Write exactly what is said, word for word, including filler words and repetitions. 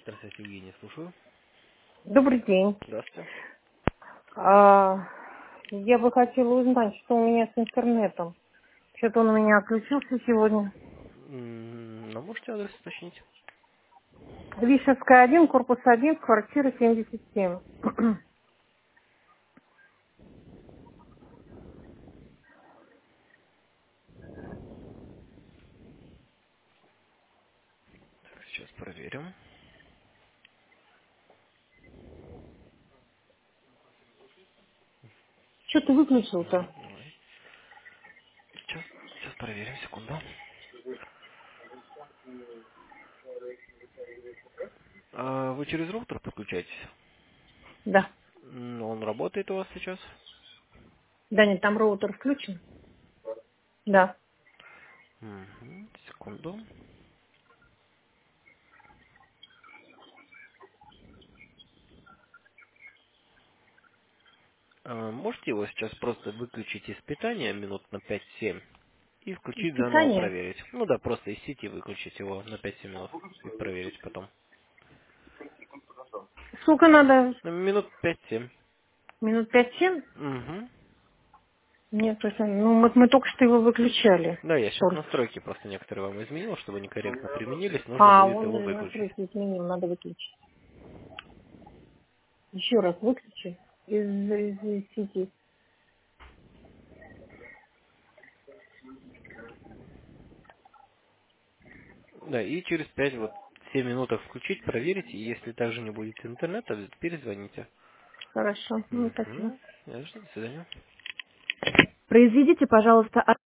Здравствуйте, Евгений, слушаю. Добрый день. Здравствуйте. А, я бы хотела узнать, что у меня с интернетом. Что-то он у меня отключился сегодня. М, Ну, можете адрес уточнить? Вишевская один, корпус один, квартира семьдесят семь. Так, сейчас проверим. Что ты выключил-то? Мгм, давай. Сейчас, сейчас проверим, секунду. А вы через роутер подключаетесь? Да. М, Он работает у вас сейчас? Да нет, там роутер включен? Да. Мгм, секунду. А можете его сейчас просто выключить из питания минут на пять-семь и включить заново Испытание? проверить? Ну да, просто из сети выключить его на пять-семь минут и проверить потом. Сколько надо? Ну, минут пять-семь. Минут пять-семь? Угу. Нет, это, ну вот мы только что его выключали. Да, я сейчас Только. настройки просто некоторые вам изменил, чтобы они корректно применились, нужно А, будет он его выключить. настройки изменил, надо выключить. Еще раз выключи из, из, из сети. Да, и через пять вот семь минуток включить, проверить, и если также не будет интернета, перезвоните. Хорошо, ну спасибо. Угу. До свидания. Произведите, пожалуйста,